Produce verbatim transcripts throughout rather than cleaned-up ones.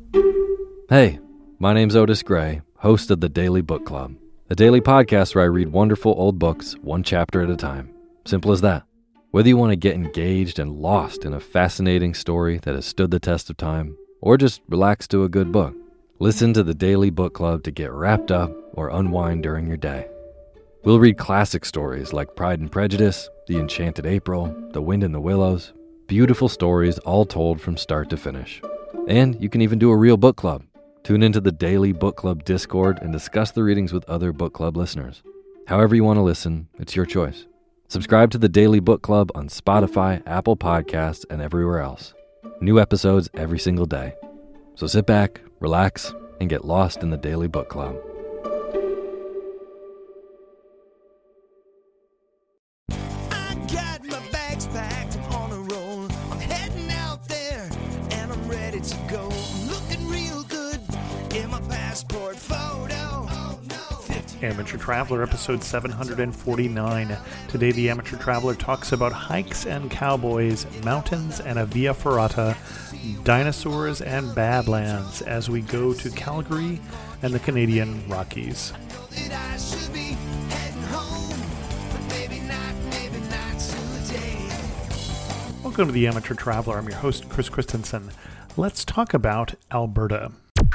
Hey, my name's Otis Gray, host of the Daily Book Club, a daily podcast where I read wonderful old books one chapter at a time. Simple as that. Whether you want to get engaged and lost in a fascinating story that has stood the test of time, or just relax to a good book, listen to the Daily Book Club to get wrapped up or unwind during your day. We'll read classic stories like Pride and Prejudice, The Enchanted April, The Wind in the Willows, beautiful stories all told from start to finish. And you can even do a real book club. Tune into the Daily Book Club Discord and discuss the readings with other book club listeners. However you want to listen, it's your choice. Subscribe to the Daily Book Club on Spotify, Apple Podcasts, and everywhere else. New episodes every single day. So sit back, relax, and get lost in the Daily Book Club. I got my bags packed, I'm on a roll. I'm heading out there, and I'm ready to go. I'm looking real good in my passport photo. Oh, no. Amateur Traveler, episode seven hundred forty-nine. Today, the Amateur Traveler talks about hikes and cowboys, mountains and a Via Ferrata, dinosaurs and badlands as we go to Calgary and the Canadian Rockies. That I should be heading home, but maybe not, maybe not today. Welcome to the Amateur Traveler. I'm your host, Chris Christensen. Let's talk about Alberta.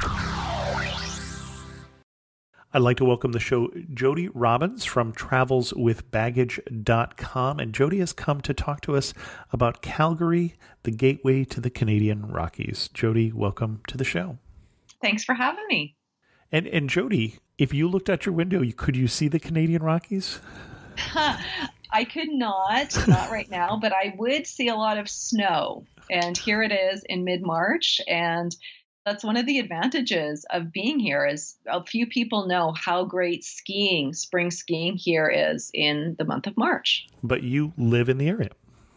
I'd like to welcome the show Jody Robbins from travels with baggage dot com. And Jody has come to talk to us about Calgary, the gateway to the Canadian Rockies. Jody, welcome to the show. Thanks for having me. And and Jody, if you looked out your window, you, could you see the Canadian Rockies? I could not, not right now, but I would see a lot of snow. And here it is in mid-March. And that's one of the advantages of being here is a few people know how great skiing, spring skiing here is in the month of March. But you live in the area.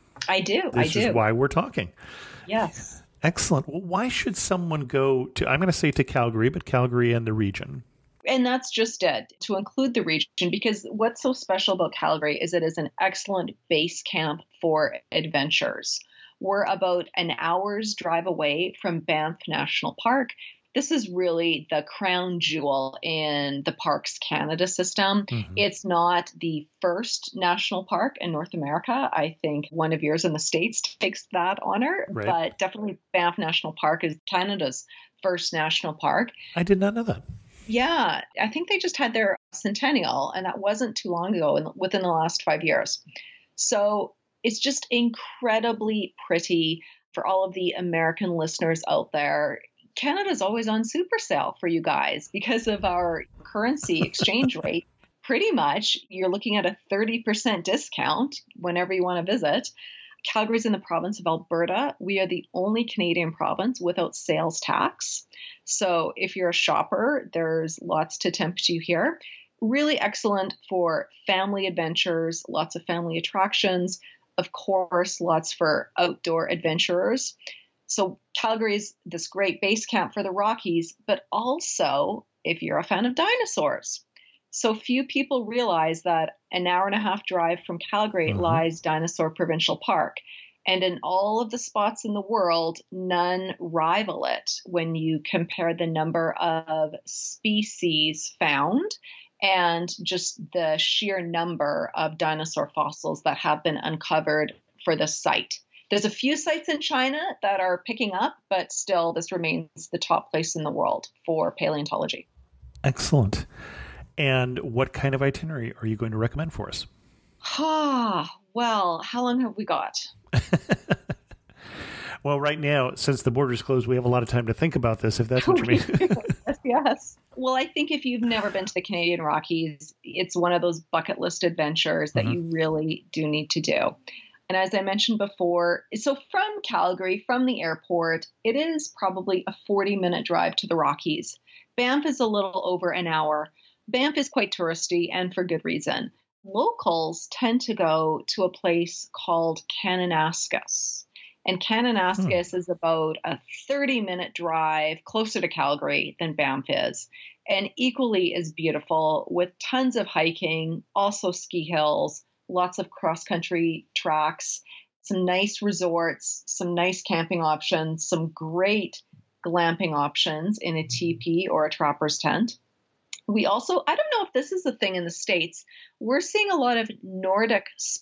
I do. This I do. is why we're talking. Yes. Excellent. Well, why should someone go to, I'm going to say to Calgary, but Calgary and the region? And that's just it, to include the region, because what's so special about Calgary is it is an excellent base camp for adventures. We're about an hour's drive away from Banff National Park. This is really the crown jewel in the Parks Canada system. Mm-hmm. It's not the first national park in North America. I think one of yours in the States takes that honor, right. But definitely Banff National Park is Canada's first national park. I did not know that. Yeah, I think they just had their centennial, and that wasn't too long ago, within the last five years. So it's just incredibly pretty for all of the American listeners out there. Canada's always on super sale for you guys because of our currency exchange rate. Pretty much, you're looking at a thirty percent discount whenever you want to visit. Calgary's in the province of Alberta. We are the only Canadian province without sales tax. So if you're a shopper, there's lots to tempt you here. Really excellent for family adventures, lots of family attractions. Of course, lots for outdoor adventurers. So Calgary is this great base camp for the Rockies, but also if you're a fan of dinosaurs. So few people realize that an hour and a half drive from Calgary mm-hmm. lies Dinosaur Provincial Park. And in all of the spots in the world, none rival it when you compare the number of species found and just the sheer number of dinosaur fossils that have been uncovered for the site. There's a few sites in China that are picking up, but still this remains the top place in the world for paleontology. Excellent. And what kind of itinerary are you going to recommend for us? Ah, well, how long have we got? Well, right now, since the border's closed, we have a lot of time to think about this, if that's what you mean. yes, yes. Well, I think if you've never been to the Canadian Rockies, it's one of those bucket list adventures that mm-hmm. you really do need to do. And as I mentioned before, so from Calgary, from the airport, it is probably a forty-minute drive to the Rockies. Banff is a little over an hour. Banff is quite touristy, and for good reason. Locals tend to go to a place called Kananaskis. And Kananaskis hmm. is about a thirty-minute drive closer to Calgary than Banff is, and equally as beautiful with tons of hiking, also ski hills, lots of cross-country tracks, some nice resorts, some nice camping options, some great glamping options in a teepee or a trapper's tent. We also, I don't know if this is a thing in the States, we're seeing a lot of Nordic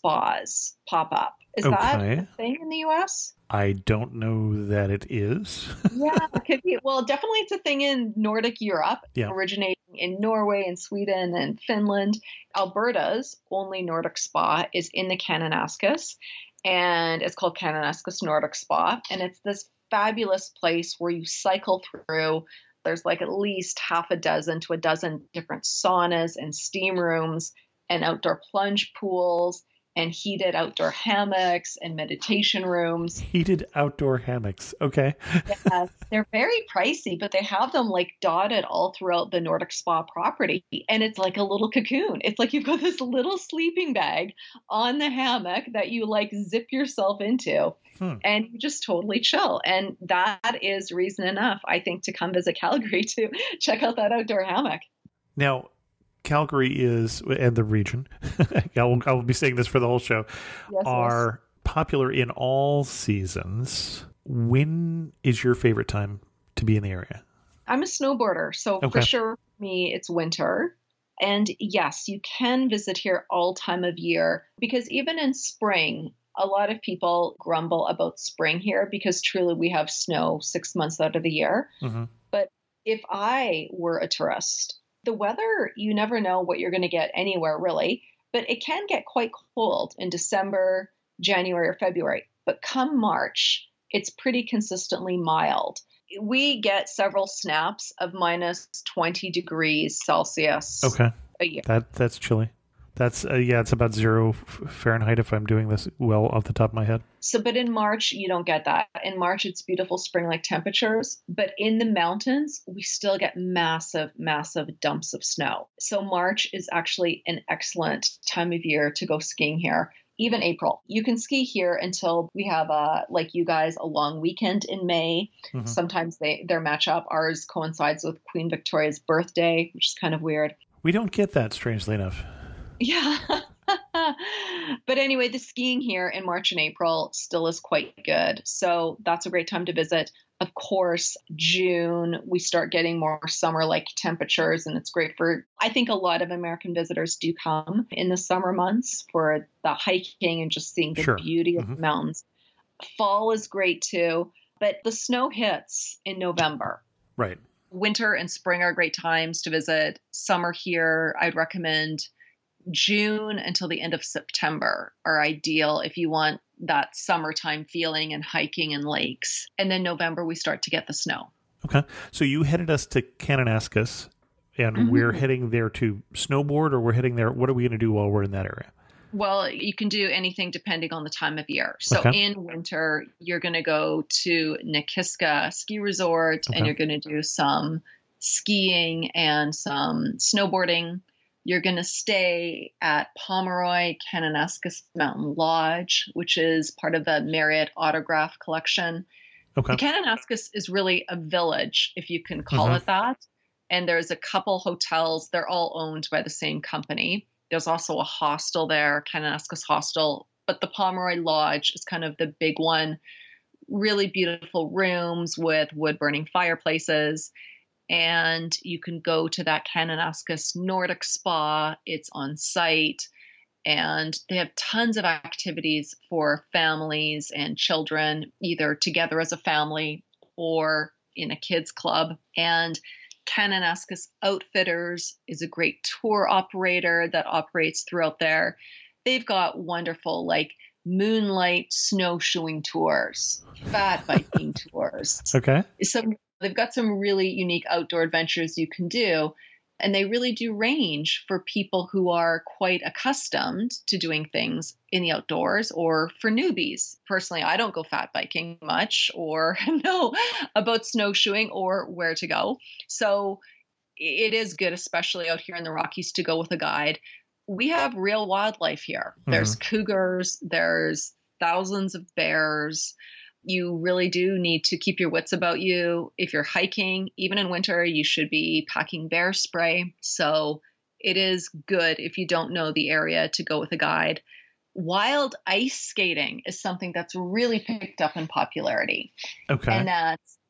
spas pop up. Is Okay. that a thing in the U S? I don't know that it is. Yeah, it could be. Well, definitely it's a thing in Nordic Europe, Yeah. originating in Norway and Sweden and Finland. Alberta's only Nordic spa is in the Kananaskis, and it's called Kananaskis Nordic Spa. And it's this fabulous place where you cycle through. There's like at least half a dozen to a dozen different saunas and steam rooms and outdoor plunge pools and heated outdoor hammocks and meditation rooms. Heated outdoor hammocks. Okay. Yeah, they're very pricey, but they have them like dotted all throughout the Nordic Spa property. And it's like a little cocoon. It's like you've got this little sleeping bag on the hammock that you like zip yourself into. Hmm. And you just totally chill. And that is reason enough, I think, to come visit Calgary to check out that outdoor hammock. Now, Calgary is, and the region, I will, I will be saying this for the whole show, Yes, are yes. popular in all seasons. When is your favorite time to be in the area? I'm a snowboarder, so Okay. for sure, for me, it's winter. And yes, you can visit here all time of year, because even in spring, a lot of people grumble about spring here because truly we have snow six months out of the year. Mm-hmm. But if I were a tourist, the weather, you never know what you're going to get anywhere really, but it can get quite cold in December, January, or February. But come March, it's pretty consistently mild. We get several snaps of minus twenty degrees Celsius Okay. a year. That That's chilly. That's, uh, yeah, it's about zero f- Fahrenheit if I'm doing this well off the top of my head. So, but in March, you don't get that. In March, it's beautiful spring-like temperatures. But in the mountains, we still get massive, massive dumps of snow. So March is actually an excellent time of year to go skiing here. Even April. You can ski here until we have, uh, like you guys, a long weekend in May. Mm-hmm. Sometimes they their match up. Ours coincides with Queen Victoria's birthday, which is kind of weird. We don't get that, strangely enough. Yeah. But anyway, the skiing here in March and April still is quite good. So that's a great time to visit. Of course, June, we start getting more summer-like temperatures, and it's great for, I think a lot of American visitors do come in the summer months for the hiking and just seeing the Sure. beauty of Mm-hmm. the mountains. Fall is great too, but the snow hits in November. Right. Winter and spring are great times to visit. Summer here, I'd recommend June until the end of September are ideal if you want that summertime feeling and hiking and lakes. And then November, we start to get the snow. Okay. So you headed us to Kananaskis, and Mm-hmm. we're heading there to snowboard, or we're heading there. What are we going to do while we're in that area? Well, you can do anything depending on the time of year. So Okay. in winter, you're going to go to Nikiska Ski Resort, Okay. and you're going to do some skiing and some snowboarding. You're going to stay at Pomeroy Kananaskis Mountain Lodge, which is part of the Marriott Autograph Collection. Okay. The Kananaskis is really a village, if you can call Mhm. it that. And there's a couple hotels. They're all owned by the same company. There's also a hostel there, Kananaskis Hostel. But the Pomeroy Lodge is kind of the big one. Really beautiful rooms with wood-burning fireplaces. And you can go to that Kananaskis Nordic Spa. It's on site. And they have tons of activities for families and children, either together as a family or in a kids club. And Kananaskis Outfitters is a great tour operator that operates throughout there. They've got wonderful, like, moonlight snowshoeing tours, fat biking tours. Okay. Some They've got some really unique outdoor adventures you can do. And they really do range for people who are quite accustomed to doing things in the outdoors or for newbies. Personally, I don't go fat biking much or know about snowshoeing or where to go. So it is good, especially out here in the Rockies, to go with a guide. We have real wildlife here. Mm-hmm. There's cougars, there's thousands of bears. You really do need to keep your wits about you. If you're hiking, even in winter, you should be packing bear spray. So it is good if you don't know the area to go with a guide. Wild ice skating is something that's really picked up in popularity. Okay. And that's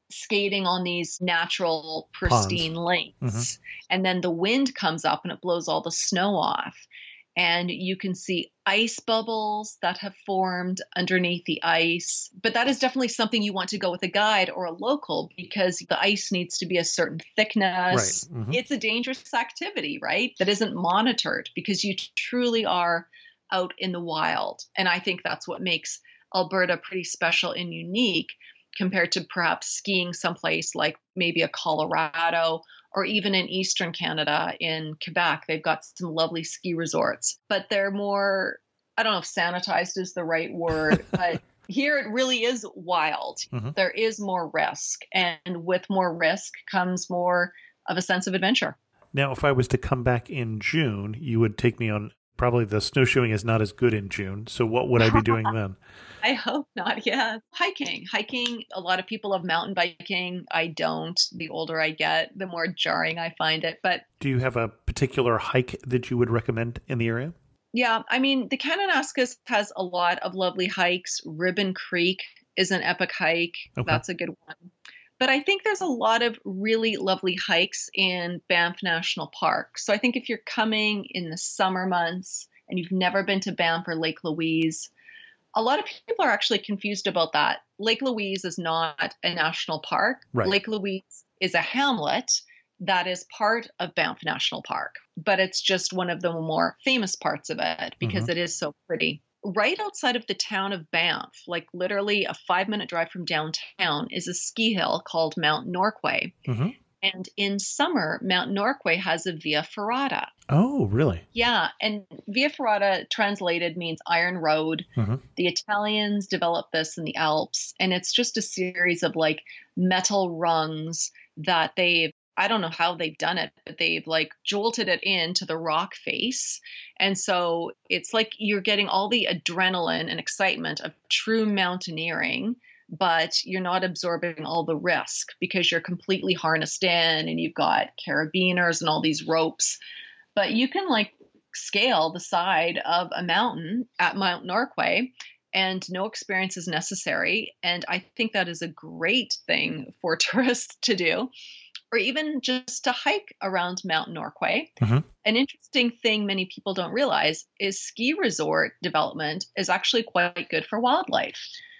skating on these natural, pristine Ponds. lakes. Mhm. And then the wind comes up and it blows all the snow off. And you can see ice bubbles that have formed underneath the ice. But that is definitely something you want to go with a guide or a local, because the ice needs to be a certain thickness. Right. Mhm. It's a dangerous activity, right? That isn't monitored, because you truly are out in the wild. And I think that's what makes Alberta pretty special and unique compared to perhaps skiing someplace like maybe a Colorado, or even in Eastern Canada in Quebec. They've got some lovely ski resorts, but they're more, I don't know if sanitized is the right word, but here it really is wild. Mm-hmm. There is more risk, and with more risk comes more of a sense of adventure. Now, if I was to come back in June, you would take me on, probably the snowshoeing is not as good in June. So what would I be doing then? I hope not. Yeah. Hiking. Hiking. A lot of people love mountain biking. I don't. The older I get, the more jarring I find it. But Do you have a particular hike that you would recommend in the area? yeah, I mean, the Kananaskis has a lot of lovely hikes. Ribbon Creek is an epic hike. Okay. That's a good one. But I think there's a lot of really lovely hikes in Banff National Park. So I think if you're coming in the summer months and you've never been to Banff or Lake Louise, a lot of people are actually confused about that. Lake Louise is not a national park. Right. Lake Louise is a hamlet that is part of Banff National Park, but it's just one of the more famous parts of it because Mhm. it is so pretty. Right outside of the town of Banff, like literally a five minute drive from downtown, is a ski hill called Mount Norquay. Mm-hmm. And in summer, Mount Norquay has a Via Ferrata. Oh, really? Yeah, and Via Ferrata translated means iron road. Mhm. The Italians developed this in the Alps, and it's just a series of like metal rungs that they've, I don't know how they've done it, but they've like jolted it into the rock face. And so it's like you're getting all the adrenaline and excitement of true mountaineering, but you're not absorbing all the risk because you're completely harnessed in and you've got carabiners and all these ropes. But you can like scale the side of a mountain at Mount Norquay and no experience is necessary. And I think that is a great thing for tourists to do, or even just to hike around Mount Norquay. Mhm. An interesting thing many people don't realize is ski resort development is actually quite good for wildlife.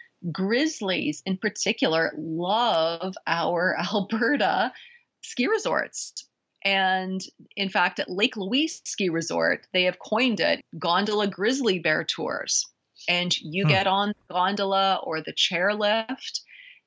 Grizzlies in particular love our Alberta ski resorts. And in fact, at Lake Louise Ski Resort, they have coined it gondola grizzly bear tours. And you Hmm. get on the gondola or the chairlift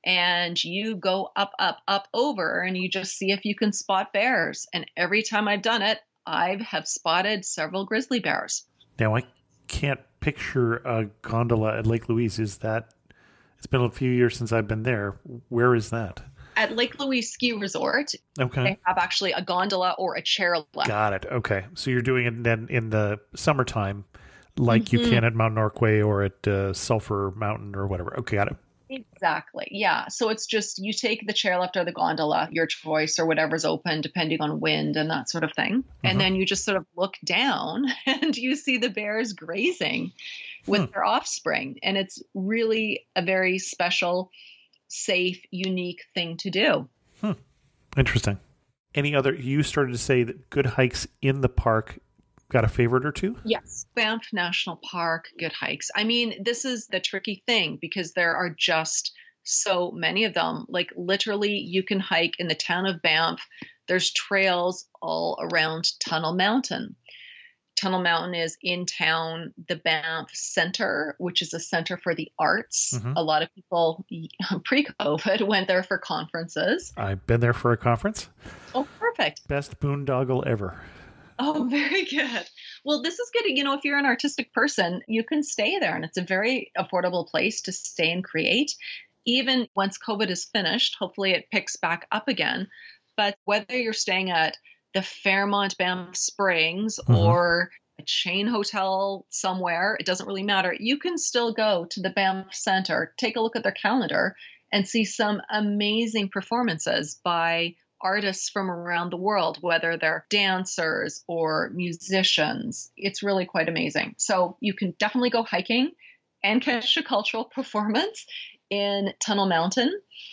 and you go up, up, up over and you just see if you can spot bears. And every time I've done it, I have spotted several grizzly bears. Now, I can't picture a gondola at Lake Louise. Is that, it's been a few years since I've been there. Where is that? At Lake Louise Ski Resort, Okay. they have actually a gondola or a chairlift. Got it. Okay. So you're doing it then in the summertime, like you Mhm. can at Mount Norquay or at uh, Sulphur Mountain or whatever. Okay, got it. Exactly. Yeah. So it's just you take the chairlift or the gondola, your choice, or whatever's open, depending on wind and that sort of thing. Mhm. And then you just sort of look down and you see the bears grazing with Hmm. their offspring. And it's really a very special, safe, unique thing to do. Interesting. Any other, you started to say that good hikes in the park. Got a favorite or two? Yes. Banff National Park, good hikes. I mean, this is the tricky thing because there are just so many of them. Like literally you can hike in the town of Banff. There's trails all around Tunnel Mountain. Tunnel Mountain is in town, the Banff Center, which is a center for the arts. Mhm. A lot of people pre-COVID went there for conferences. I've been there for a conference. Oh, perfect. Best boondoggle ever. Oh, very good. Well, this is good. You know, if you're an artistic person, you can stay there and it's a very affordable place to stay and create. Even once COVID is finished, hopefully it picks back up again. But whether you're staying at the Fairmont Banff Springs Mhm. or a chain hotel somewhere, it doesn't really matter. You can still go to the Banff Center, take a look at their calendar and see some amazing performances by artists from around the world, whether they're dancers or musicians. It's really quite amazing. So you can definitely go hiking and catch a cultural performance in Tunnel Mountain.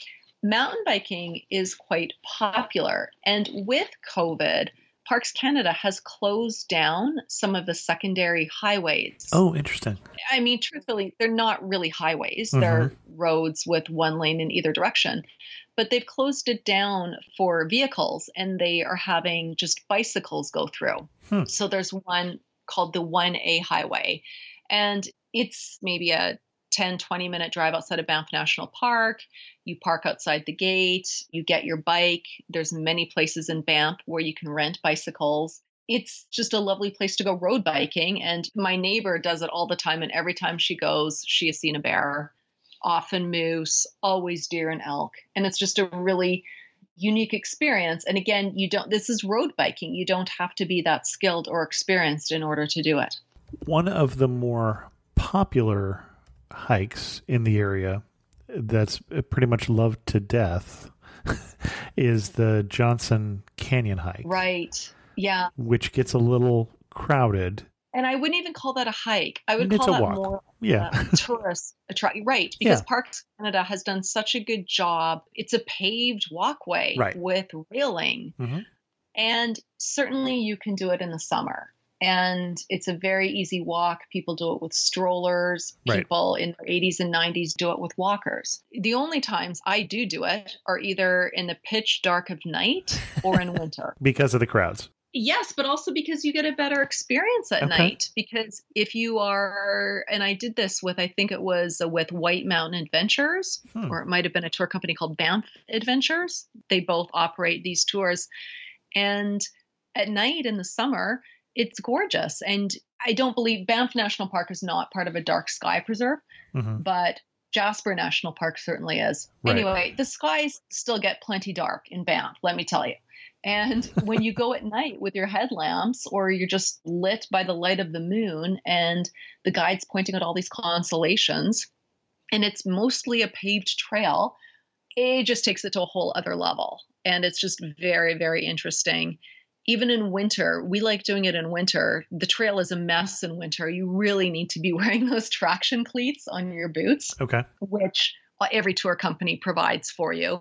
Mountain biking is quite popular. And with COVID, Parks Canada has closed down some of the secondary highways. Oh, interesting. I mean, truthfully, they're not really highways. Mm-hmm. They're roads with one lane in either direction. But they've closed it down for vehicles, and they are having just bicycles go through. Hmm. So there's one called the one A highway, and it's maybe a ten, twenty minute drive outside of Banff National Park. You park outside the gate, you get your bike. There's many places in Banff where you can rent bicycles. It's just a lovely place to go road biking. And my neighbor does it all the time. And every time she goes, she has seen a bear, often moose, always deer and elk. And it's just a really unique experience. And again, you don't, this is road biking. You don't have to be that skilled or experienced in order to do it. One of the more popular hikes in the area that's pretty much loved to death is the Johnson Canyon hike. Right. Yeah. Which gets a little crowded. And I wouldn't even call that a hike. I would It's call a that walk. more Yeah. uh, tourist attract. Right. Because Yeah. Parks Canada has done such a good job. It's a paved walkway Right. with railing. Mm-hmm. And certainly you can do it in the summer. And it's a very easy walk. People do it with strollers. Right. People in their eighties and nineties do it with walkers. The only times I do do it are either in the pitch dark of night or in winter. Because of the crowds. Yes, but also because you get a better experience at Okay. night. Because if you are, and I did this with, I think it was uh, with White Mountain Adventures, Hmm. or it might have been a tour company called Banff Adventures. They both operate these tours. And at night in the summer, it's gorgeous. And I don't believe Banff National Park is not part of a dark sky preserve, Mm-hmm. but Jasper National Park certainly is. Right. Anyway, the skies still get plenty dark in Banff, let me tell you. And when you go at night with your headlamps, or you're just lit by the light of the moon and the guide's pointing at all these constellations, and it's mostly a paved trail, it just takes it to a whole other level. And it's just very, very interesting. Even in winter, we like doing it in winter. The trail is a mess in winter. You really need to be wearing those traction cleats on your boots, Okay. which every tour company provides for you.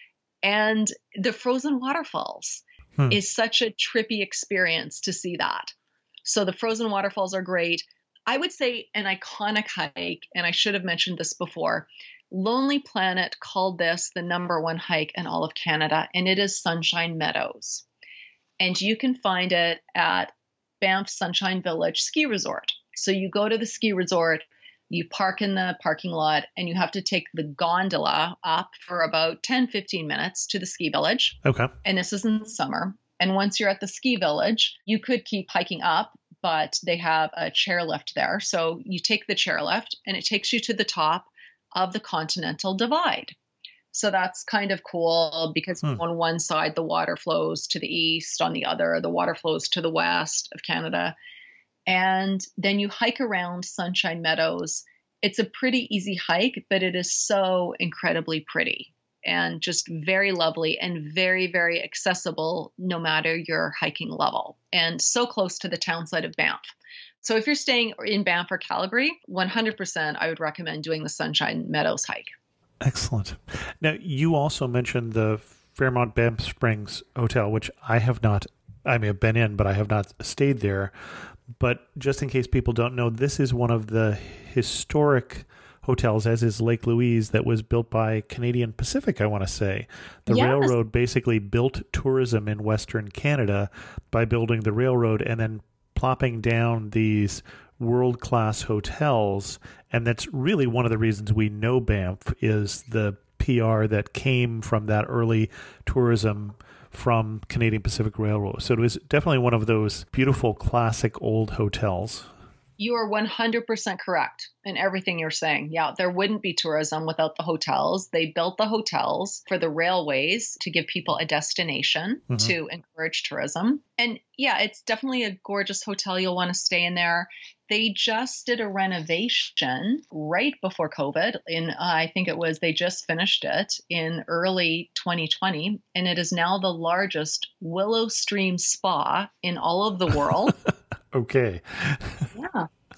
And the frozen waterfalls Hmm. is such a trippy experience to see that. So the frozen waterfalls are great. I would say an iconic hike, and I should have mentioned this before, Lonely Planet called this the number one hike in all of Canada, and it is Sunshine Meadows. And you can find it at Banff Sunshine Village Ski Resort. So you go to the ski resort, you park in the parking lot, and you have to take the gondola up for about ten, fifteen minutes to the ski village. Okay. And this is in summer. And once you're at the ski village, you could keep hiking up, but they have a chairlift there. So you take the chairlift and it takes you to the top of the Continental Divide. So that's kind of cool because Hmm. on one side, the water flows to the east, on the other, the water flows to the west of Canada. And then you hike around Sunshine Meadows. It's a pretty easy hike, but it is so incredibly pretty and just very lovely and very, very accessible no matter your hiking level, and so close to the town site of Banff. So if you're staying in Banff or Calgary, one hundred percent I would recommend doing the Sunshine Meadows hike. Excellent. Now, you also mentioned the Fairmont Banff Springs Hotel, which I have not, I may have been in, but I have not stayed there. But just in case people don't know, this is one of the historic hotels, as is Lake Louise, that was built by Canadian Pacific, I want to say. The Yes. railroad basically built tourism in Western Canada by building the railroad and then plopping down these world-class hotels. And that's really one of the reasons we know Banff is the P R that came from that early tourism from Canadian Pacific Railroad. So it was definitely one of those beautiful, classic old hotels. You are one hundred percent correct in everything you're saying. Yeah, there wouldn't be tourism without the hotels. They built the hotels for the railways to give people a destination Mhm. to encourage tourism. And yeah, it's definitely a gorgeous hotel. You'll want to stay in there. They just did a renovation right before COVID. In uh, I think it was, they just finished it in early twenty twenty. And it is now the largest Willow Stream spa in all of the world. Okay. Yeah.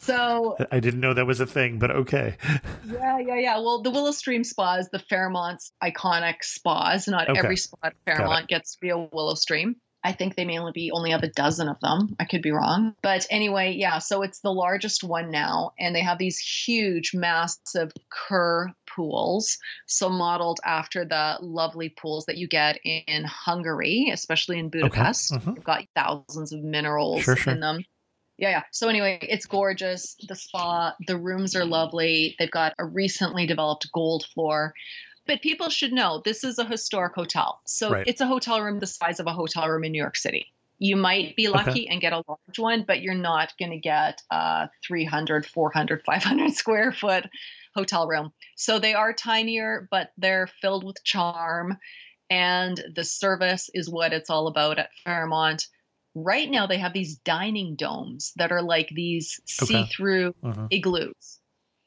So I didn't know that was a thing, but okay. yeah, yeah, yeah. Well, the Willow Stream Spa is the Fairmont's iconic spas. Not Okay. every spa at Fairmont gets to be a Willow Stream. I think they may only be only have a dozen of them. I could be wrong. But anyway, yeah, so it's the largest one now. And they have these huge, massive Kerr pools. So modeled after the lovely pools that you get in Hungary, especially in Budapest. Mhm. They've got thousands of minerals Sure, sure. in them. Yeah, yeah. So anyway, it's gorgeous. The spa, the rooms are lovely. They've got a recently developed gold floor. But people should know this is a historic hotel. So Right. it's a hotel room the size of a hotel room in New York City. You might be lucky Okay. and get a large one, but you're not going to get a three hundred, four hundred, five hundred square foot hotel room. So they are tinier, but they're filled with charm. And the service is what it's all about at Fairmont. Right now, they have these dining domes that are like these Okay. see-through Mhm. igloos.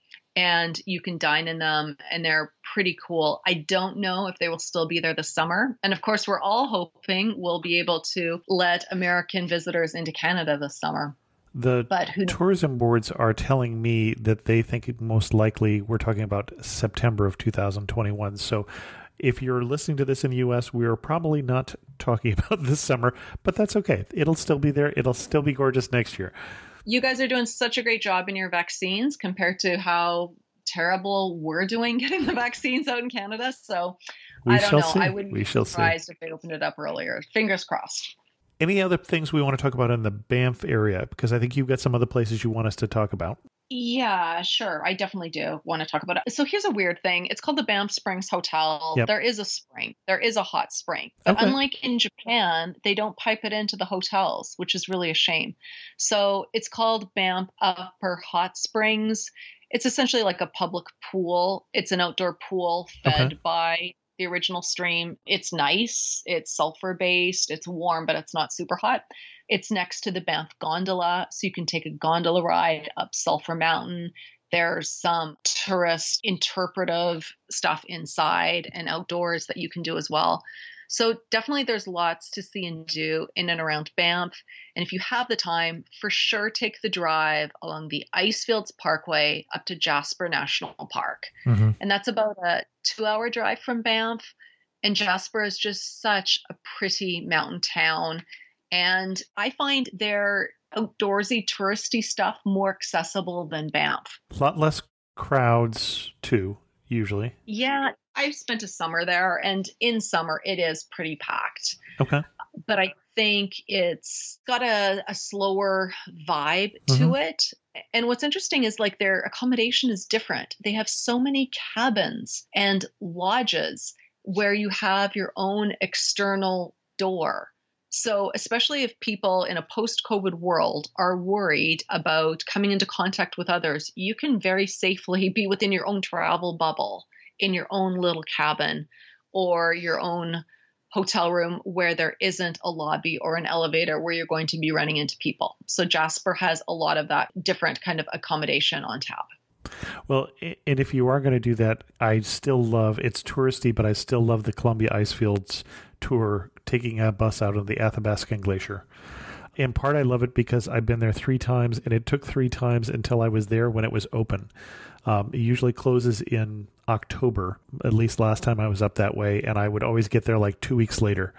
And you can dine in them, and they're pretty cool. I don't know if they will still be there this summer. And of course, we're all hoping we'll be able to let American visitors into Canada this summer. The But who knows? tourism boards are telling me that they think it most likely we're talking about September of two thousand twenty-one. So if you're listening to this in the U S, we are probably not talking about this summer, but that's okay. It'll still be there. It'll still be gorgeous next year. You guys are doing such a great job in your vaccines compared to how terrible we're doing getting the vaccines out in Canada. So We I don't shall know. see. I wouldn't We be shall see. surprised if they opened it up earlier. Fingers crossed. Any other things we want to talk about in the Banff area? Because I think you've got some other places you want us to talk about. Yeah, sure. I definitely do want to talk about it. So here's a weird thing. It's called the Banff Springs Hotel. Yep. There is a spring. There is a hot spring. But Okay. unlike in Japan, they don't pipe it into the hotels, which is really a shame. So it's called Banff Upper Hot Springs. It's essentially like a public pool. It's an outdoor pool fed Okay. by the original stream. It's nice. It's sulfur based. It's warm, but it's not super hot. It's next to the Banff Gondola, so you can take a gondola ride up Sulphur Mountain. There's some tourist interpretive stuff inside and outdoors that you can do as well. So definitely there's lots to see and do in and around Banff. And if you have the time, for sure take the drive along the Icefields Parkway up to Jasper National Park. Mhm. And that's about a two-hour drive from Banff. And Jasper is just such a pretty mountain town. And I find their outdoorsy, touristy stuff more accessible than Banff. A lot less crowds, too, usually. Yeah, I've spent a summer there, and in summer it is pretty packed. Okay. But I think it's got a, a slower vibe to Mhm. it. And what's interesting is like their accommodation is different. They have so many cabins and lodges where you have your own external door. So, especially if people in a post-COVID world are worried about coming into contact with others, you can very safely be within your own travel bubble, in your own little cabin or your own hotel room where there isn't a lobby or an elevator where you're going to be running into people. So Jasper has a lot of that different kind of accommodation on tap. Well, a- and if you are going to do that, I still love, it's touristy, but I still love the Columbia Icefields tour, taking a bus out of the Athabascan Glacier. In part, I love it because I've been there three times, and it took three times until I was there when it was open. Um, it usually closes in October, at least last time I was up that way, and I would always get there like two weeks later.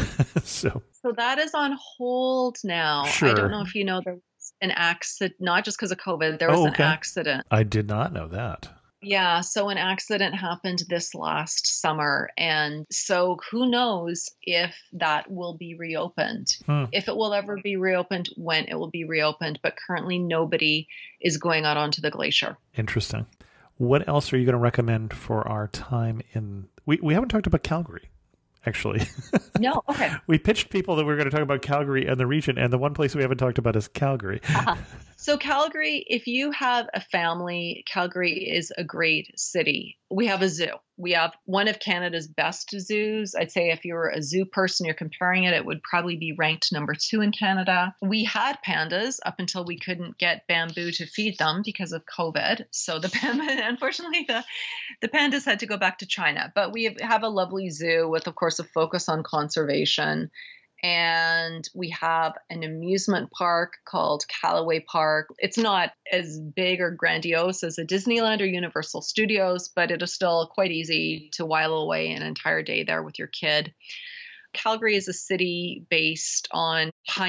so, So that is on hold now. I Sure. don't know if you know there was an accident, not just because of COVID, there was Oh, an okay. accident. I did not know that. Yeah, so an accident happened this last summer. And so who knows if that will be reopened, Hmm. if it will ever be reopened, when it will be reopened. But currently, nobody is going out onto the glacier. Interesting. What else are you going to recommend for our time in... We, we haven't talked about Calgary, actually. No, okay. We pitched people that we were going to talk about Calgary and the region, and the one place we haven't talked about is Calgary. Uh-huh. So Calgary, if you have a family, Calgary is a great city. We have a zoo. We have one of Canada's best zoos. I'd say if you're a zoo person, you're comparing it, it would probably be ranked number two in Canada. We had pandas up until we couldn't get bamboo to feed them because of COVID. So the unfortunately, the, the pandas had to go back to China. But we have a lovely zoo with, of course, a focus on conservation. And we have an amusement park called Callaway Park. It's not as big or grandiose as a Disneyland or Universal Studios, but it is still quite easy to while away an entire day there with your kid. Calgary is a city based on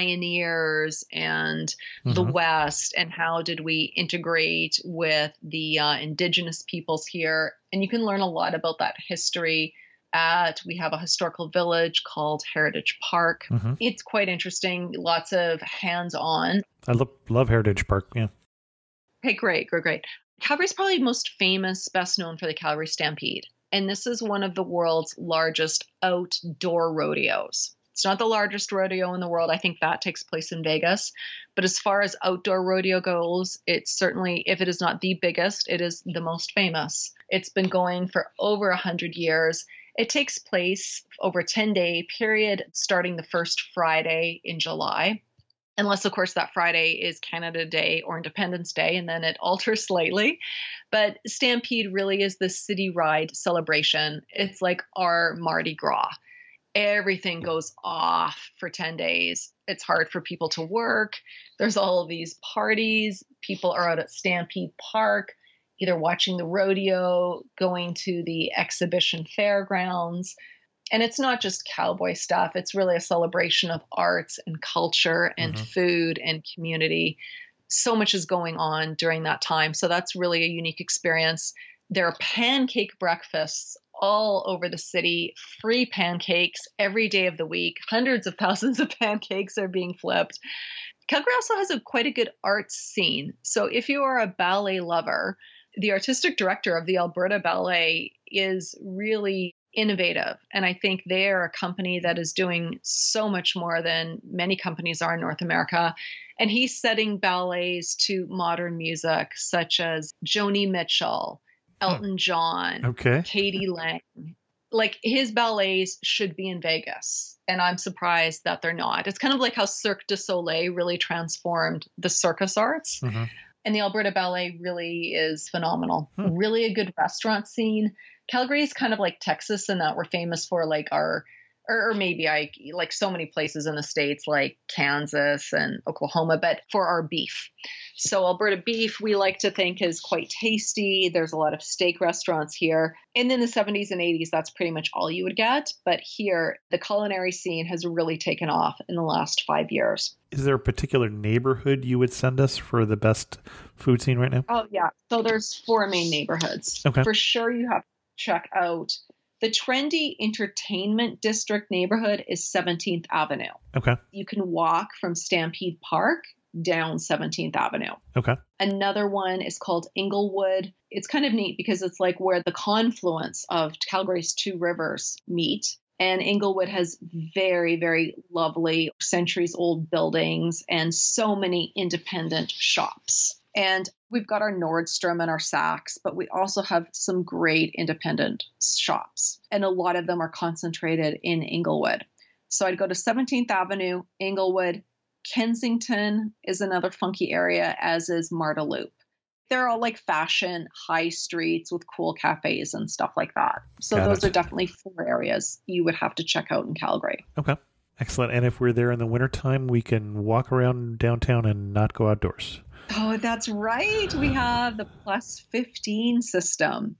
pioneers and mm-hmm. the West, and how did we integrate with the uh, Indigenous peoples here. And you can learn a lot about that history. At, we have a historical village called Heritage Park. Mm-hmm. It's quite interesting. Lots of hands-on. I love, love Heritage Park. Yeah. Okay, great, great, great. Calgary's probably most famous, best known for the Calgary Stampede. And this is one of the world's largest outdoor rodeos. It's not the largest rodeo in the world. I think that takes place in Vegas. But as far as outdoor rodeo goes, it's certainly, if it is not the biggest, it is the most famous. It's been going for over one hundred years. It takes place over a ten-day period, starting the first Friday in July, unless, of course, that Friday is Canada Day or Independence Day, and then it alters slightly. But Stampede really is the city-ride celebration. It's like our Mardi Gras. Everything goes off for ten days. It's hard for people to work. There's all of these parties. People are out at Stampede Park, either watching the rodeo, going to the exhibition fairgrounds. And it's not just cowboy stuff. It's really a celebration of arts and culture and mm-hmm. food and community. So much is going on during that time. So that's really a unique experience. There are pancake breakfasts all over the city, free pancakes every day of the week. Hundreds of thousands of pancakes are being flipped. Calgary also has a quite a good arts scene. So if you are a ballet lover, the artistic director of the Alberta Ballet is really innovative. And I think they are a company that is doing so much more than many companies are in North America. And he's setting ballets to modern music, such as Joni Mitchell, Elton John, okay. Katie Lang. Like, his ballets should be in Vegas. And I'm surprised that they're not. It's kind of like how Cirque du Soleil really transformed the circus arts. Mm-hmm. And the Alberta Ballet really is phenomenal. Hmm. Really a good restaurant scene. Calgary is kind of like Texas in that we're famous for like our, or, or maybe I like so many places in the States like Kansas and Oklahoma, but for our beef. So Alberta beef, we like to think is quite tasty. There's a lot of steak restaurants here. And in the seventies and eighties, that's pretty much all you would get. But here, the culinary scene has really taken off in the last five years. Is there a particular neighborhood you would send us for the best food scene right now? Oh, yeah. So there's four main neighborhoods. Okay. For sure, you have to check out. The trendy entertainment district neighborhood is seventeenth Avenue. Okay. You can walk from Stampede Park down seventeenth Avenue. Okay. Another one is called Inglewood. It's kind of neat because it's like where the confluence of Calgary's two rivers meet. And Inglewood has very, very lovely centuries old buildings and so many independent shops. And we've got our Nordstrom and our Saks, but we also have some great independent shops. And a lot of them are concentrated in Inglewood. So I'd go to seventeenth Avenue, Inglewood. Kensington is another funky area, as is Marda Loop. They're all like fashion high streets with cool cafes and stuff like that. So Got those it. are definitely four areas you would have to check out in Calgary. Okay. Excellent. And if we're there in the wintertime, we can walk around downtown and not go outdoors. Oh, that's right. We have the plus fifteen system.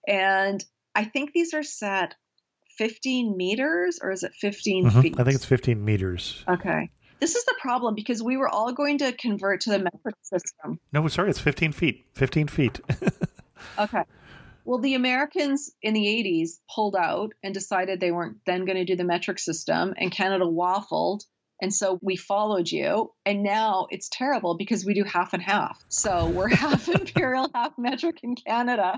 And I think these are set fifteen meters, or is it fifteen Mm-hmm. feet? I think it's fifteen meters. Okay. This is the problem because we were all going to convert to the metric system. No, sorry, it's fifteen feet. fifteen feet. Okay. Well, the Americans in the eighties pulled out and decided they weren't then going to do the metric system, and Canada waffled. And so we followed you. And now it's terrible because we do half and half. So we're half imperial, half metric in Canada.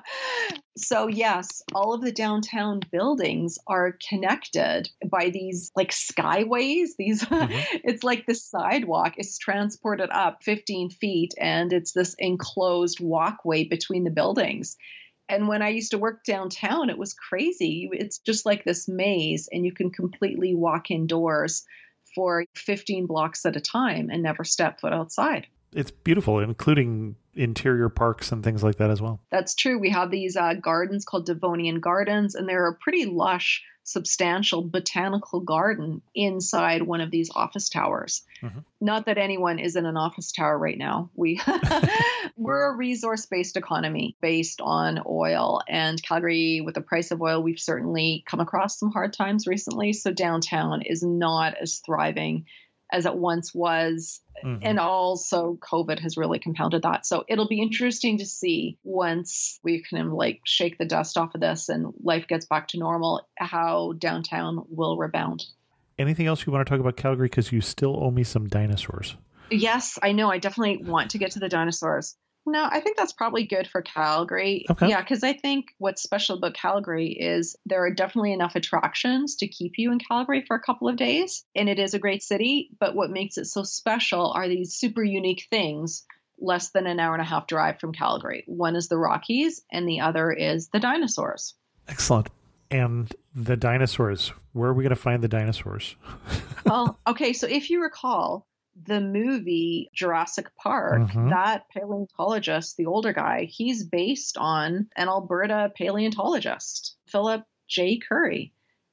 So yes, all of the downtown buildings are connected by these like skyways. These, mm-hmm. It's like the sidewalk is transported up fifteen feet, and it's this enclosed walkway between the buildings. And when I used to work downtown, it was crazy. It's just like this maze, and you can completely walk indoors for fifteen blocks at a time and never step foot outside. It's beautiful, including interior parks and things like that as well. That's true. We have these uh, gardens called Devonian Gardens, and they're a pretty lush, substantial botanical garden inside one of these office towers. Mm-hmm. Not that anyone is in an office tower right now. We we're a resource-based economy based on oil, and Calgary, with the price of oil, we've certainly come across some hard times recently. So downtown is not as thriving as it once was. Mm-hmm. And also COVID has really compounded that. So it'll be interesting to see once we can like shake the dust off of this and life gets back to normal, how downtown will rebound. Anything else you want to talk about Calgary? Because you still owe me some dinosaurs. Yes, I know. I definitely want to get to the dinosaurs. No, I think that's probably good for Calgary. Okay. Yeah, because I think what's special about Calgary is there are definitely enough attractions to keep you in Calgary for a couple of days. And it is a great city. But what makes it so special are these super unique things less than an hour and a half drive from Calgary. One is the Rockies and the other is the dinosaurs. Excellent. And the dinosaurs, where are we going to find the dinosaurs? Well, okay. So if you recall, the movie Jurassic Park, mm-hmm. that paleontologist, the older guy, he's based on an Alberta paleontologist, Philip J. Currie.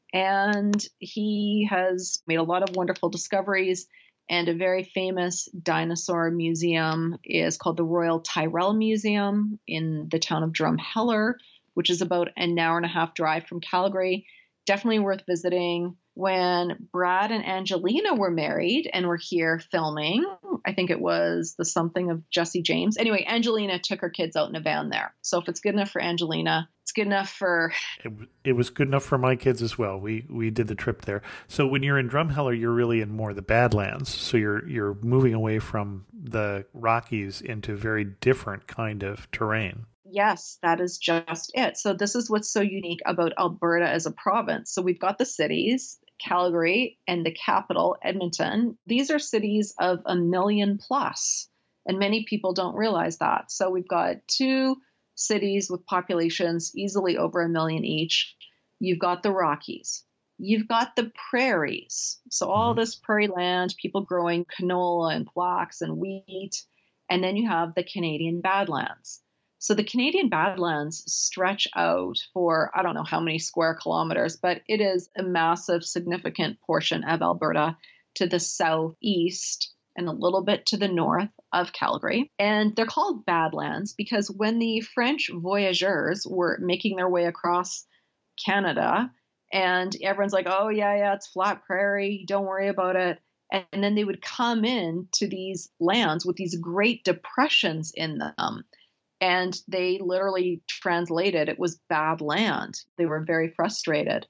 And he has made a lot of wonderful discoveries. And a very famous dinosaur museum is called the Royal Tyrrell Museum in the town of Drumheller, which is about an hour and a half drive from Calgary. Definitely worth visiting. When Brad and Angelina were married and were here filming, I think it was the something of Jesse James. Anyway, Angelina took her kids out in a van there. So if it's good enough for Angelina, it's good enough for... It, it was good enough for my kids as well. We we did the trip there. So when you're in Drumheller, you're really in more the Badlands. So you're you're moving away from the Rockies into very different kind of terrain. Yes, that is just it. So this is what's so unique about Alberta as a province. So we've got the cities, Calgary, and the capital, Edmonton. These are cities of a million plus, and many people don't realize that. So we've got two cities with populations easily over a million each. You've got the Rockies. You've got the prairies. So all this prairie land, people growing canola and flax and wheat. And then you have the Canadian Badlands. So the Canadian Badlands stretch out for, I don't know how many square kilometers, but it is a massive, significant portion of Alberta to the southeast and a little bit to the north of Calgary. And they're called Badlands because when the French voyageurs were making their way across Canada, and everyone's like, oh, yeah, yeah, it's flat prairie, don't worry about it. And then they would come in to these lands with these great depressions in them. And they literally translated, it was bad land. They were very frustrated.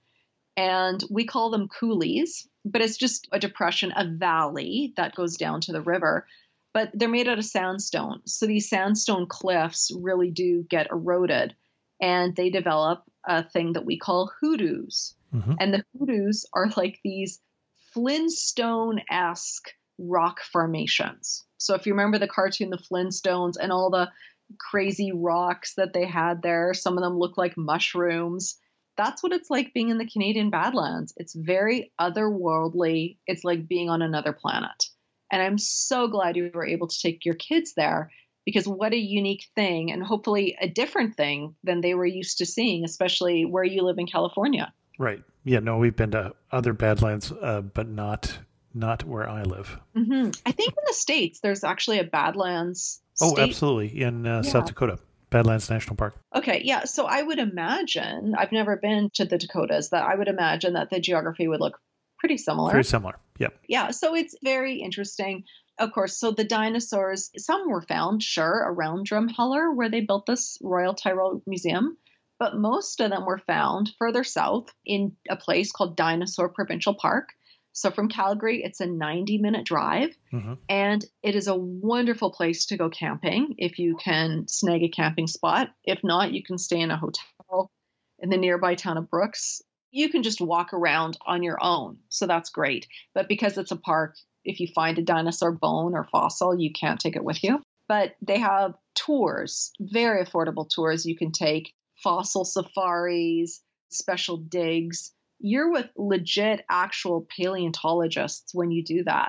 And we call them coulees, but it's just a depression, a valley that goes down to the river. But they're made out of sandstone. So these sandstone cliffs really do get eroded. And they develop a thing that we call hoodoos. Mm-hmm. And the hoodoos are like these Flintstone-esque rock formations. So if you remember the cartoon, The Flintstones, and all the crazy rocks that they had there. Some of them look like mushrooms. That's what it's like being in the Canadian Badlands. It's very otherworldly. It's like being on another planet. And I'm so glad you were able to take your kids there because what a unique thing and hopefully a different thing than they were used to seeing, especially where you live in California. Right. Yeah, no, we've been to other Badlands, uh, but not not where I live. Mm-hmm. I think in the States, there's actually a Badlands Oh, state. absolutely. In uh, Yeah. South Dakota, Badlands National Park. Okay, yeah. So I would imagine, I've never been to the Dakotas, that I would imagine that the geography would look pretty similar. Very similar. Yep. Yeah, so it's very interesting. Of course, so the dinosaurs, some were found, sure, around Drumheller, where they built this Royal Tyrrell Museum. But most of them were found further south in a place called Dinosaur Provincial Park. So from Calgary, it's a ninety minute drive, mm-hmm. and it is a wonderful place to go camping if you can snag a camping spot. If not, you can stay in a hotel in the nearby town of Brooks. You can just walk around on your own. So that's great. But because it's a park, if you find a dinosaur bone or fossil, you can't take it with you. But they have tours, very affordable tours you can take, fossil safaris, special digs. You're with legit, actual paleontologists when you do that.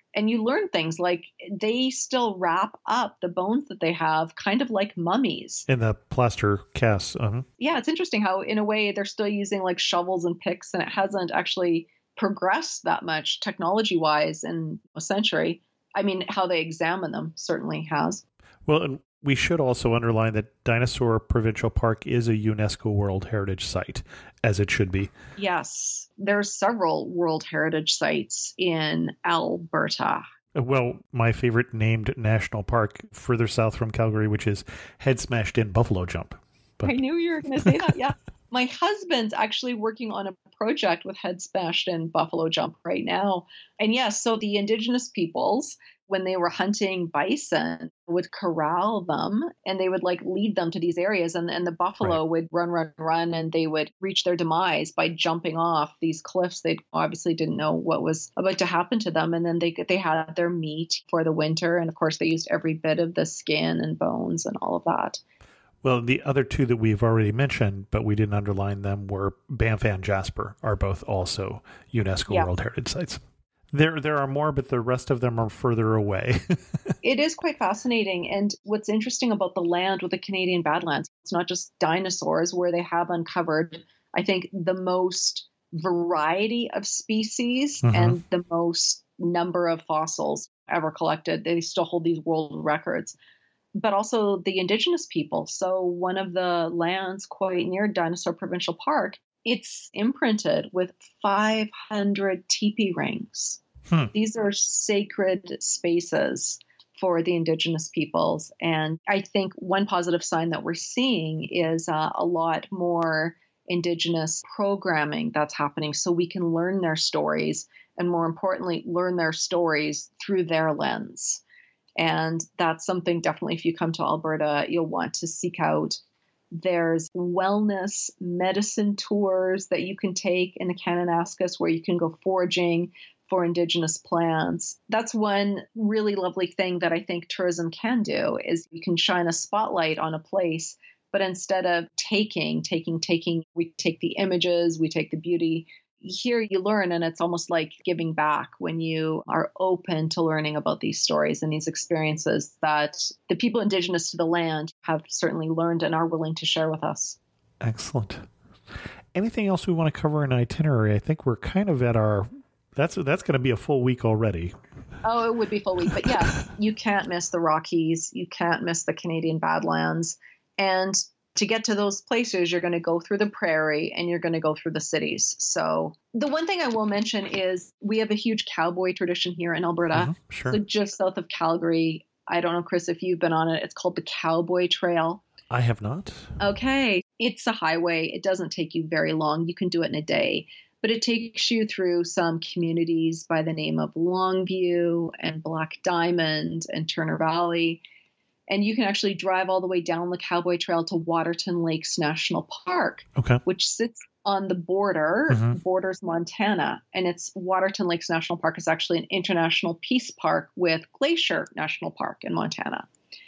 And you learn things like they still wrap up the bones that they have kind of like mummies. In the plaster casts. Uh-huh. Yeah, it's interesting how in a way they're still using like shovels and picks, and it hasn't actually progressed that much technology-wise in a century. I mean, how they examine them certainly has. Well, and we should also underline that Dinosaur Provincial Park is a UNESCO World Heritage Site, as it should be. Yes, there's several World Heritage Sites in Alberta. Well, my favorite named national park further south from Calgary, which is Head Smashed In Buffalo Jump. But... I knew you were going to say that, yeah. My husband's actually working on a project with Head Smashed In Buffalo Jump right now. And yes, so the Indigenous peoples, when they were hunting bison, would corral them and they would like lead them to these areas. And, and the buffalo right. would run, run, run, and they would reach their demise by jumping off these cliffs. They obviously didn't know what was about to happen to them. And then they, they had their meat for the winter. And of course, they used every bit of the skin and bones and all of that. Well, the other two that we've already mentioned, but we didn't underline them, were Banff and Jasper, are both also UNESCO yeah. World Heritage Sites. There there are more, but the rest of them are further away. It is quite fascinating. And what's interesting about the land with the Canadian Badlands, it's not just dinosaurs, where they have uncovered, I think, the most variety of species mm-hmm. and the most number of fossils ever collected. They still hold these world records. But also the Indigenous people. So one of the lands quite near Dinosaur Provincial Park, it's imprinted with five hundred teepee rings. Hmm. These are sacred spaces for the Indigenous peoples. And I think one positive sign that we're seeing is uh, a lot more Indigenous programming that's happening so we can learn their stories and, more importantly, learn their stories through their lens. And that's something definitely, if you come to Alberta, you'll want to seek out. There's wellness medicine tours that you can take in the Kananaskis where you can go foraging for Indigenous plants. That's one really lovely thing that I think tourism can do is you can shine a spotlight on a place, but instead of taking, taking, taking, we take the images, we take the beauty. Here you learn, and it's almost like giving back when you are open to learning about these stories and these experiences that the people Indigenous to the land have certainly learned and are willing to share with us. Excellent. Anything else we want to cover in itinerary? I think we're kind of at our, that's that's going to be a full week already. Oh, it would be a full week. But yes, you can't miss the Rockies. You can't miss the Canadian Badlands. And to get to those places, you're going to go through the prairie and you're going to go through the cities. So the one thing I will mention is we have a huge cowboy tradition here in Alberta. Uh-huh, sure. So just south of Calgary, I don't know, Chris, if you've been on it, it's called the Cowboy Trail. I have not. Okay. It's a highway. It doesn't take you very long. You can do it in a day. But it takes you through some communities by the name of Longview and Black Diamond and Turner Valley. And you can actually drive all the way down the Cowboy Trail to Waterton Lakes National Park, okay. which sits on the border, mm-hmm. borders Montana. And it's Waterton Lakes National Park is actually an international peace park with Glacier National Park in Montana.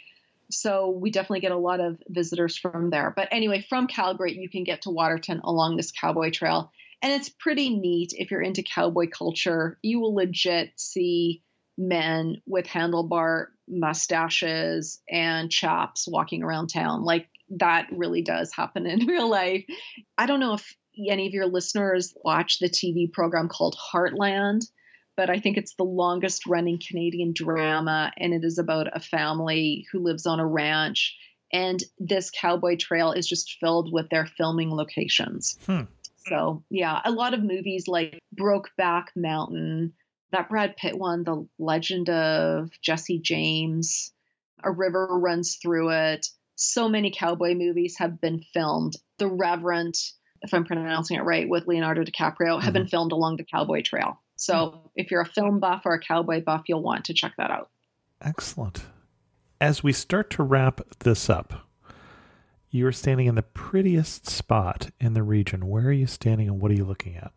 So we definitely get a lot of visitors from there. But anyway, from Calgary, you can get to Waterton along this Cowboy Trail. And it's pretty neat if you're into cowboy culture. You will legit see men with handlebar mustaches and chaps walking around town. Like that really does happen in real life. I don't know if any of your listeners watch the T V program called Heartland, but I think it's the longest running Canadian drama. And it is about a family who lives on a ranch. And this Cowboy Trail is just filled with their filming locations. Hmm. So yeah, a lot of movies like Brokeback Mountain, that Brad Pitt one, The Legend of Jesse James, A River Runs Through It. So many cowboy movies have been filmed. The Reverend, if I'm pronouncing it right, with Leonardo DiCaprio, have mm-hmm. been filmed along the Cowboy Trail. So mm-hmm. if you're a film buff or a cowboy buff, you'll want to check that out. Excellent. As we start to wrap this up, you're standing in the prettiest spot in the region. Where are you standing and what are you looking at?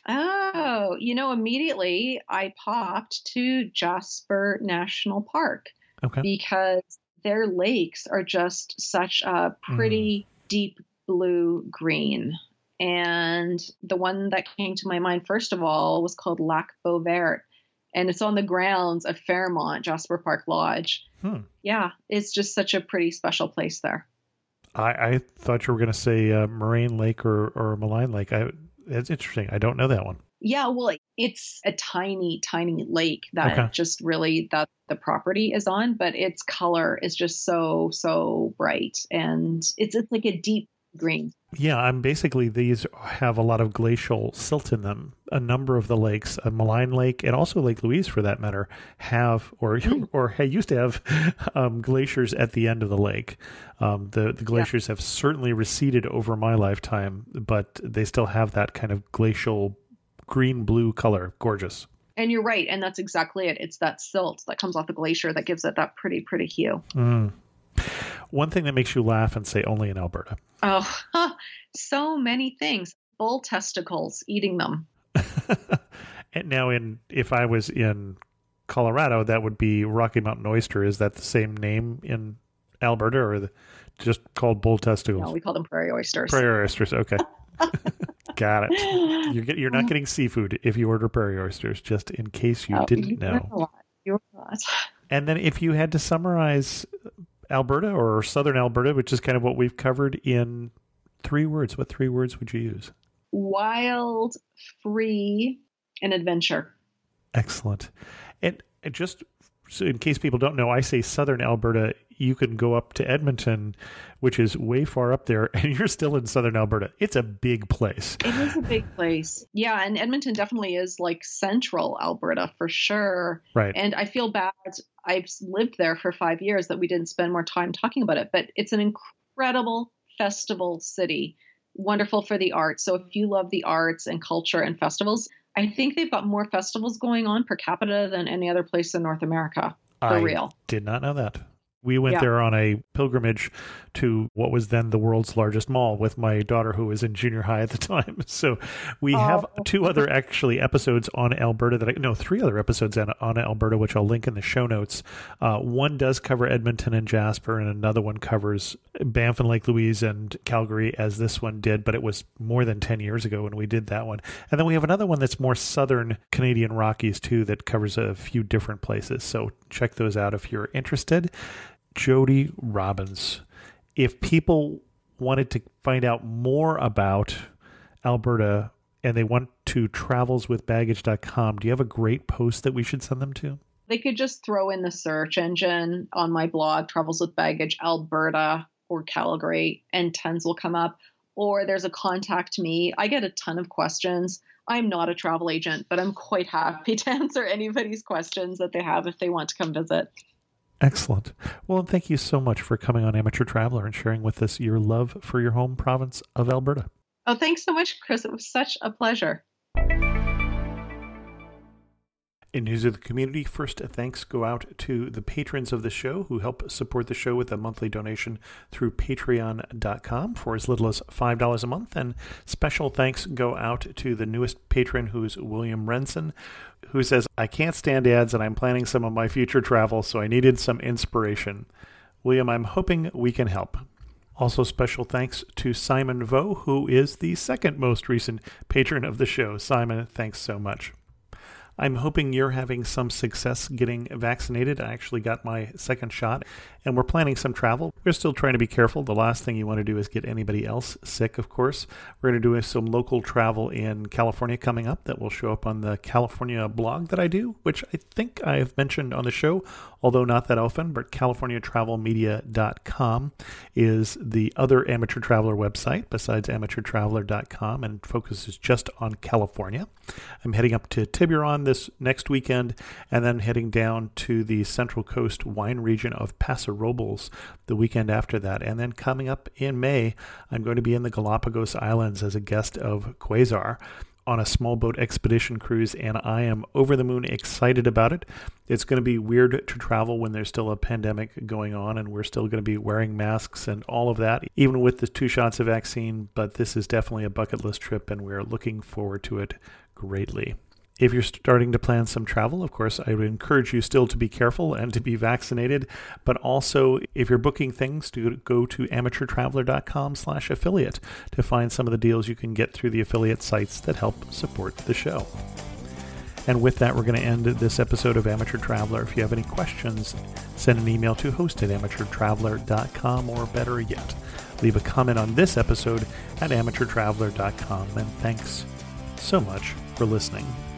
Oh, you know, immediately I popped to Jasper National Park okay. because their lakes are just such a pretty mm. deep blue green. And the one that came to my mind, first of all, was called Lac Beauvert. And it's on the grounds of Fairmont, Jasper Park Lodge. Hmm. Yeah, it's just such a pretty special place there. I, I thought you were going to say uh, Moraine Lake or, or Malign Lake. I, it's interesting. I don't know that one. Yeah, well, it's a tiny, tiny lake that Okay. just really that the property is on, but its color is just so, so bright. And it's it's like a deep green. Yeah, I'm basically, these have a lot of glacial silt in them. A number of the lakes, uh, Malign Lake and also Lake Louise for that matter, have or Mm. or used to have um, glaciers at the end of the lake. Um, the the glaciers yeah. have certainly receded over my lifetime, but they still have that kind of glacial green blue color. Gorgeous. And you're right, and that's exactly it. It's that silt that comes off the glacier that gives it that pretty, pretty hue. Mm. One thing that makes you laugh and say only in Alberta. Oh, so many things. Bull testicles, eating them. And now, in if I was in Colorado, that would be Rocky Mountain oyster. Is that the same name in Alberta, or the, just called bull testicles? No, we call them prairie oysters. Prairie oysters. Okay, got it. You're get, you're not getting seafood if you order prairie oysters. Just in case you oh, didn't you know. You're not. And then, if you had to summarize Alberta or Southern Alberta, which is kind of what we've covered, in three words, what three words would you use? Wild, free, and adventure. Excellent. And just so in case people don't know, I say Southern Alberta, you can go up to Edmonton, which is way far up there, and you're still in Southern Alberta. It's a big place. It is a big place. Yeah, and Edmonton definitely is like central Alberta for sure. Right. And I feel bad. I've lived there for five years that we didn't spend more time talking about it, but it's an incredible festival city. Wonderful for the arts. So if you love the arts and culture and festivals, I think they've got more festivals going on per capita than any other place in North America. For I real. Did not know that. We went Yeah. there on a pilgrimage to what was then the world's largest mall with my daughter, who was in junior high at the time. So we Oh. have two other actually episodes on Alberta that I no three other episodes on, on Alberta, which I'll link in the show notes. Uh, one does cover Edmonton and Jasper, and another one covers Banff and Lake Louise and Calgary, as this one did, but it was more than ten years ago when we did that one. And then we have another one that's more southern Canadian Rockies too, that covers a few different places. So check those out if you're interested. Jody Robbins, if people wanted to find out more about Alberta and they want to travels with baggage dot com, do you have a great post that we should send them to? They could just throw in the search engine on my blog, Travels with Baggage Alberta or Calgary, and tons will come up. Or there's a contact me. I get a ton of questions. I'm not a travel agent, but I'm quite happy to answer anybody's questions that they have if they want to come visit. Excellent. Well, and thank you so much for coming on Amateur Traveler and sharing with us your love for your home province of Alberta. Oh, thanks so much, Chris. It was such a pleasure. In news of the community, first thanks go out to the patrons of the show who help support the show with a monthly donation through patreon dot com for as little as five dollars a month. And special thanks go out to the newest patron, who's William Renson, who says, I can't stand ads and I'm planning some of my future travel, so I needed some inspiration. William, I'm hoping we can help. Also, special thanks to Simon Vo, who is the second most recent patron of the show. Simon, thanks so much. I'm hoping you're having some success getting vaccinated. I actually got my second shot, and we're planning some travel. We're still trying to be careful. The last thing you want to do is get anybody else sick, of course. We're going to do some local travel in California coming up that will show up on the California blog that I do, which I think I have mentioned on the show, although not that often, but california travel media dot com is the other amateur traveler website besides amateur traveler dot com, and focuses just on California. I'm heading up to Tiburon this next weekend, and then heading down to the Central Coast wine region of Paso Robles the weekend after that. And then coming up in May, I'm going to be in the Galapagos Islands as a guest of Quasar on a small boat expedition cruise, and I am over the moon excited about it. It's going to be weird to travel when there's still a pandemic going on, and we're still going to be wearing masks and all of that, even with the two shots of vaccine, but this is definitely a bucket list trip, and we're looking forward to it greatly. If you're starting to plan some travel, of course, I would encourage you still to be careful and to be vaccinated. But also, if you're booking things, to go to amateur traveler dot com slash affiliate to find some of the deals you can get through the affiliate sites that help support the show. And with that, we're going to end this episode of Amateur Traveler. If you have any questions, send an email to host at amateur traveler dot com, or better yet, leave a comment on this episode at amateur traveler dot com. And thanks so much for listening.